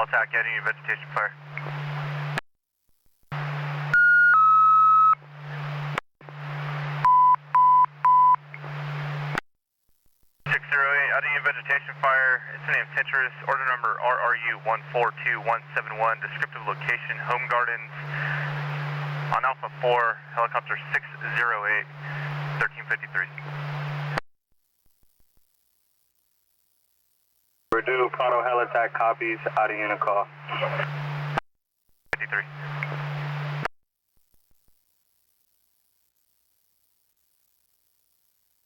Helitac, getting you vegetation fire. 608, adding you vegetation fire. Incident of interest, order number RRU 142171, descriptive location, Home Gardens, on Alpha 4, helicopter 608, 1353. Purdue, Pronto Helitac copies, out of unit call. 53.